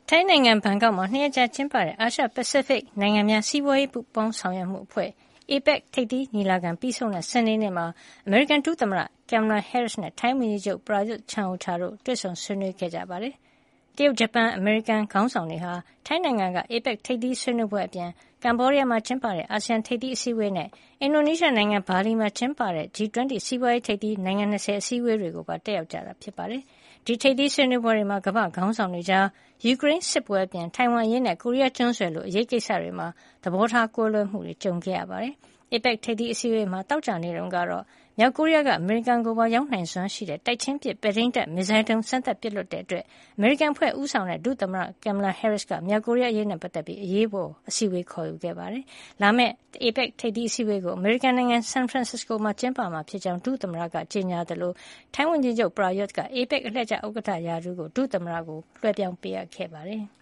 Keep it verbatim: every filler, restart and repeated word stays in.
ထိုင်းနိုင်ငံဘန်ကောက်မှာနှစ်ရက်ကြာကျင်းပတဲ့အာရှပစိဖိတ်နိုင်ငံများစီးပွားရေးပူးပေါင်းဆောင်ရွက်မှုအဖွဲ့ အေပက် ထိပ်သီးညီလာခံပြီးဆုံးတဲ့စနေနေ့မှာအမေရိကန်ဒုသမ္မတ Kamala Harris နဲ့ထိုင်းဝန်ကြီးချုပ် Prayut Chan-o-cha တို့တွေ့ဆုံဆွေးနွေးခဲ့ကြပါတယ်။တရုတ်၊ဂျပန်၊အမေရိကန်ခေါင်းဆောင်တွေဟာထိုင်းနိုင်ငံက အေပက်ထိပ်သီးဆွေးနွေးပွဲအပြင်ကမ္ဘောဒီးယားမှာကျင်းပတဲ့အာဆီယံထိပ်သီးအစည်းအဝေးနဲ့အင်ဒိုနီးရှားနိုင်ငံဘာလီမှာကျင်းပတဲ့ ဂျီ ၂၀ စီးပွားရေးထိပ်သီးနိုင်ငံ၂၀အစည်းအဝေးတွေကိုပါတက်ရောက်ကြတာဖြစ်ပါတယ်။ဒီထိပ်သီးဆွေးနွေးပွဲတွေမှာကမ္ဘာ့ခေါင်းဆောင်တွေကြားယူကရိန်းစစ်ပွဲအပြင်ထိုင်ဝမ်အရေးနဲ့ကိုရီးယားကျွန်းဆွယ်လိုအရေးကိစ္စတွေမှာသဘောထားကွဲလွဲမှုတွေကြုံခဲ့ရပါတယ်။အေပက်ထိပ်သီးအစည်းအဝေးမှာသောကြာနေ့တုန်းကတော့မြောက်ကိုရီးယားကအမေရိကန်ကိုပါရောက်နိုင်စွမ်းရှိတဲ့တိုက်ချင်းပစ်ပဲ့ထိန်းတပ်မစ်ဇိုင်းဒုံးစမ်းသပ်ပစ်လွှတ်တဲ့အတွက်အမေရိကန်အဖွဲ့ဦးဆောင်တဲ့ဒုသမ္မတ Kamala Harris ကမြောက်ကိုရီးယားအရေးနဲ့ပတ်သက်ပြီးအရေးပေါ်အစည်းအဝေးခေါ်ယူခဲ့ပါတယ်။လာမယ့်အေပက်ထိပ်သီးအစည်းအဝေးကိုအမေရိကန်နိုင်ငံဆန်ဖရန်စစ္စကိုမှာကျင်းပမှာဖြစ်ကြောင်းဒုသမ္မတကကြေညာသလိုထိုင်းဝန်ကြီးချုပ် Prayut ကအေပက်အလှည့်ကျဥက္ကဋ္ဌရာထူးကိုဒုသမ္မတကိုလွှဲပြောင်းပေးအပ်ခဲ့ပါတယ်။